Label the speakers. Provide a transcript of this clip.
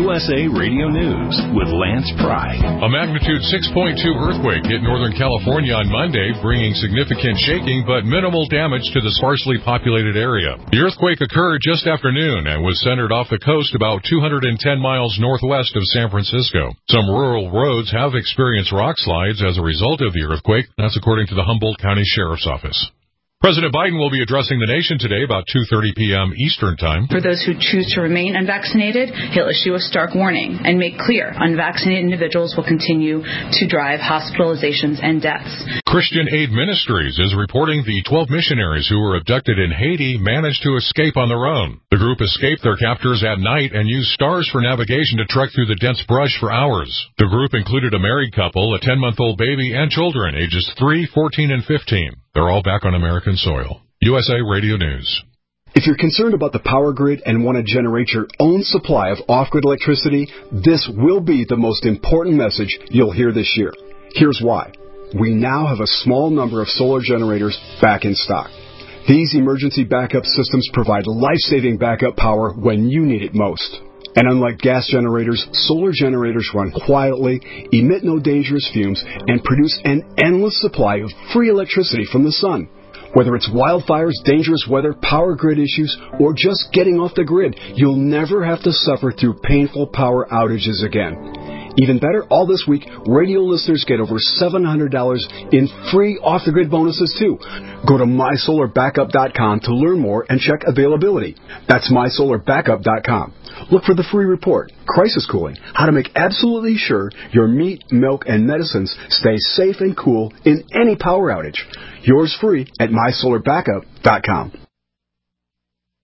Speaker 1: USA Radio News with Lance Pry.
Speaker 2: A magnitude 6.2 earthquake hit Northern California on Monday, bringing significant shaking but minimal damage to the sparsely populated area. The earthquake occurred just after noon and was centered off the coast about 210 miles northwest of San Francisco. Some rural roads have experienced rock slides as a result of the earthquake. That's according to the Humboldt County Sheriff's Office. President Biden will be addressing the nation today about 2:30 p.m. Eastern Time.
Speaker 3: For those who choose to remain unvaccinated, he'll issue a stark warning and make clear unvaccinated individuals will continue to drive hospitalizations and deaths.
Speaker 2: Christian Aid Ministries is reporting the 12 missionaries who were abducted in Haiti managed to escape on their own. The group escaped their captors at night and used stars for navigation to trek through the dense brush for hours. The group included a married couple, a 10-month-old baby, and children ages 3, 14, and 15. They're all back on American soil. USA Radio News.
Speaker 4: If you're concerned about the power grid and want to generate your own supply of off-grid electricity, this will be the most important message you'll hear this year. Here's why. We now have a small number of solar generators back in stock. These emergency backup systems provide life-saving backup power when you need it most. And unlike gas generators, solar generators run quietly, emit no dangerous fumes, and produce an endless supply of free electricity from the sun. Whether it's wildfires, dangerous weather, power grid issues, or just getting off the grid, you'll never have to suffer through painful power outages again. Even better, all this week, radio listeners get over $700 in free off-the-grid bonuses, too. Go to MySolarBackup.com to learn more and check availability. That's MySolarBackup.com. Look for the free report, Crisis Cooling, how to make absolutely sure your meat, milk, and medicines stay safe and cool in any power outage. Yours free at MySolarBackup.com.